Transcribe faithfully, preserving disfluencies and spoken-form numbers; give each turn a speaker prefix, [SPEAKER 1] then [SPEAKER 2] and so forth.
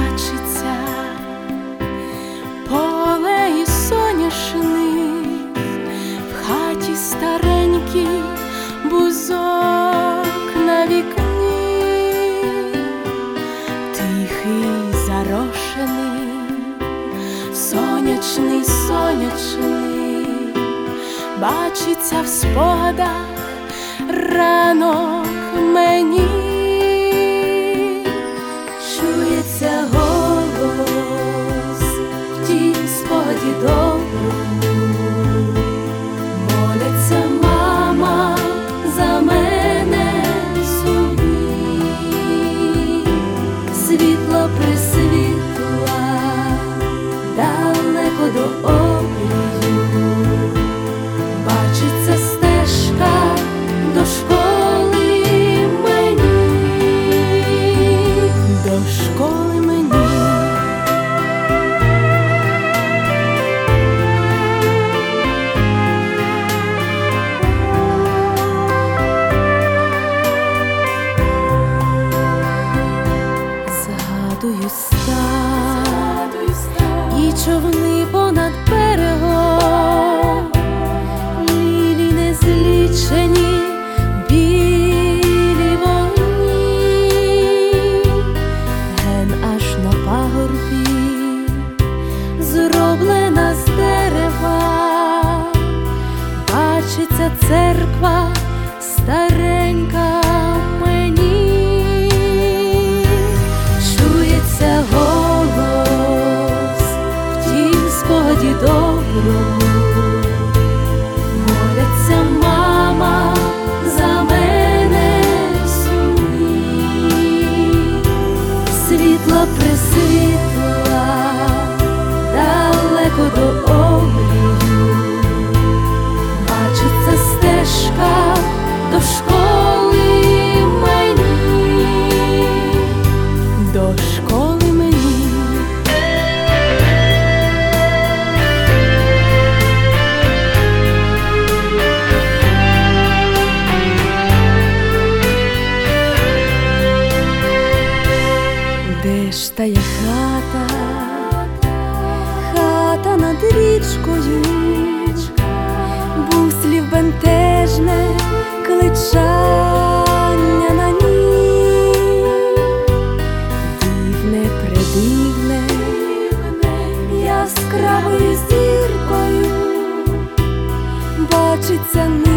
[SPEAKER 1] бачиться поле і соняшник, в хаті старенький бузок на вікні, тихий зарошений, сонячний, сонячний, бачиться в спогадах ранок мені. Чується голос в тім спогаді доброму, моляться мама за мене сумні, світло присвітла далеко до обрію, бачиться стежка до школи мені, до школи мені. Згадую став і човни понад берегом, лілі незлічені, білі вогні, ген аж на пагорбі, зроблена з дерева, бачиться церква старенька мені. Чується голос в тім спогаді доброму, моляться мама за мене сумні, світло присвітла далеко до обрію, бачиться стежка до школи мені, до школи мені. Де ж тая хата, хата над річкою, буслів бентежне кличання на ній, дивне, предивне, яскравою зіркою бачиться